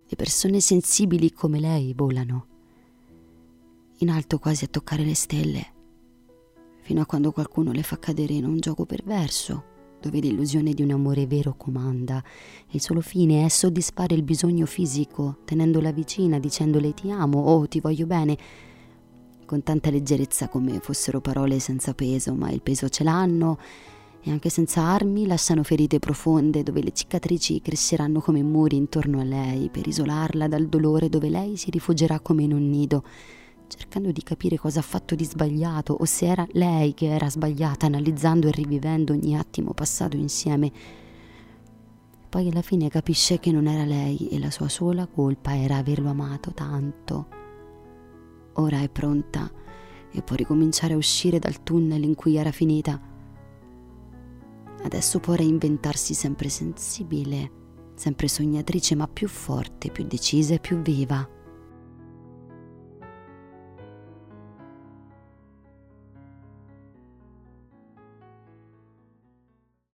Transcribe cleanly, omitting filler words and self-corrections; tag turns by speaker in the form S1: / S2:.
S1: Le persone sensibili come lei volano, in alto quasi a toccare le stelle, fino a quando qualcuno le fa cadere in un gioco perverso, dove l'illusione di un amore vero comanda e il solo fine è soddisfare il bisogno fisico, tenendola vicina, dicendole ti amo o ti voglio bene, con tanta leggerezza come fossero parole senza peso, ma il peso ce l'hanno, e anche senza armi lasciano ferite profonde dove le cicatrici cresceranno come muri intorno a lei per isolarla dal dolore, dove lei si rifugierà come in un nido, cercando di capire cosa ha fatto di sbagliato o se era lei che era sbagliata, analizzando e rivivendo ogni attimo passato insieme. Poi alla fine capisce che non era lei e la sua sola colpa era averlo amato tanto. Ora è pronta e può ricominciare a uscire dal tunnel in cui era finita. Adesso può reinventarsi sempre sensibile, sempre sognatrice, ma più forte, più decisa e più viva.